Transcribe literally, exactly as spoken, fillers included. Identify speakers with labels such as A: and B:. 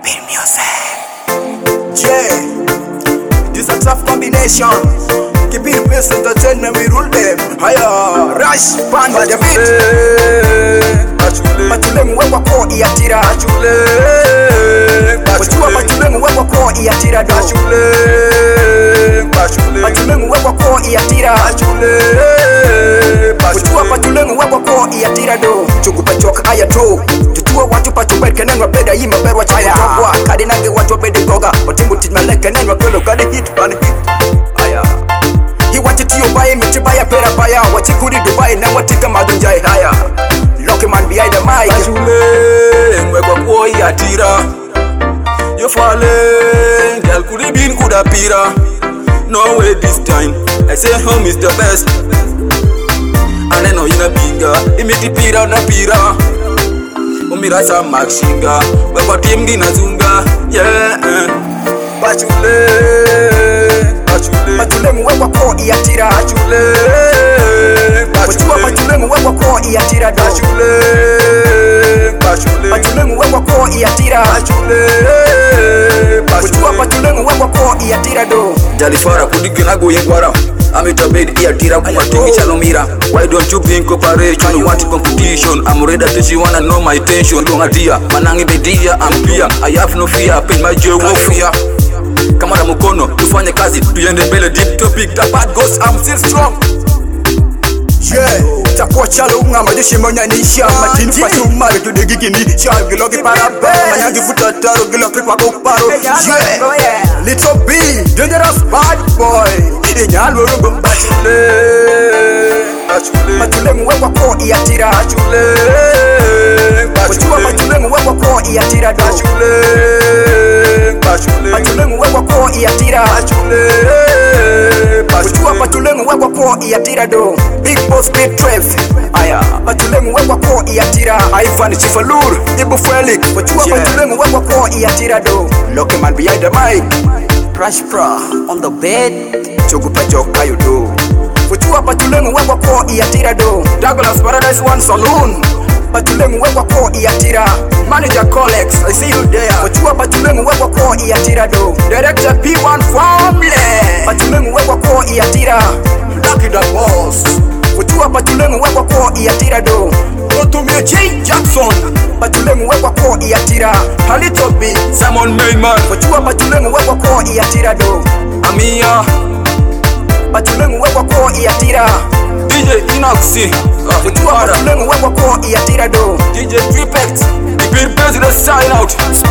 A: Kipin music. Yeah, this a tough combination. Kipin Place Entertainment, we rule them. Higher, rush, pan by the beat. Machule mwe kwa ko iatira. Wachua machule mwe kwa ko iatira do. Machule mwe kwa ko iatira. Wachua machule mwe kwa ko iatira do. Chugu pachoka aya to. Tutua watu pachuber kenenwa beda yima berwa chaya. Kwa kadi nange watu bede goga. Otimbu titmele kenenwa kolo kadi hit pan hit. Aya. He wanted to buy me to buy a pair of buyer. What he could Dubai now what take a madunjai higher. Lucky man behind the mic.
B: Machule mwe kwa ko iatira. You falling, girl could have been good apira. No way this time, I say home is the best. And I know you're a bigger, imiti pira na pira. Umira sa makshinga, wewa team gina zunga, yeah. Machule, machule,
A: machule mwe kwa ko iatira.
B: Machule,
A: machule, machule mwe kwa ko iatira.
B: Machule, machule,
A: machule mwe kwa ko iatira.
B: Machule,
A: Wachua machule mwe kwa ko iatira do.
B: Jalifara kudigina go yengwara. I'm at a bed iatira kumatingi chalomira. Why don't you be in cooperation? You want competition? I'm ready to you wanna know my tension. Don't idea, manangi bedia, I'm clear. I have no fear, pain my joy no fear. Kamara mukono, tufanye kazi, tuyende mbele deep topic. The bad ghost, I'm still strong.
A: Yeah, chakwa chalo nga majeshi monyanisha. Matini pachu mare tu de gigini. Chal gilogi para be. Manyangi futa taro gilogi kwa kuparo. Yeah, little B, dangerous bad boy. Inyalo rungo.
B: Machule, machule,
A: machule mwe kwa ko iatira.
B: Machule,
A: Wachua machule mwe kwa ko iatira do.
B: Machule, machule,
A: machule mwe kwa ko iatira.
B: Machule,
A: Wachua machule mwe kwa ko iatira do. Big boss big tref. Aya, machule mwe kwa ko iatira. Ivan Chifalur, Ibu Felix. Wachua machule mwe kwa ko iatira do. Lucky man behind the mic. Crash Pra on the bed. Chogu pachoka you do. Wachua machule mwe kwa ko iatira do. Douglas Paradise One Saloon. Machule mwe kwa ko iatira. Manager Colex, I see you there. Wachua machule mwe kwa ko iatira do. Director P one Family. Machule mwe kwa ko iatira. Lucky the boss. Wachua machule mwe kwa ko iatira do. Otumie J Jackson. Machule mwe kwa ko iatira. Halito B.
B: Simon Mayman.
A: Wachua machule mwe kwa ko iatira do.
B: Amia.
A: Machule mwe kwa ko iatira.
B: D J Inoxi.
A: Wachua machule mwe kwa ko iatira do.
B: D J Tripex. Kipin Place the sign out.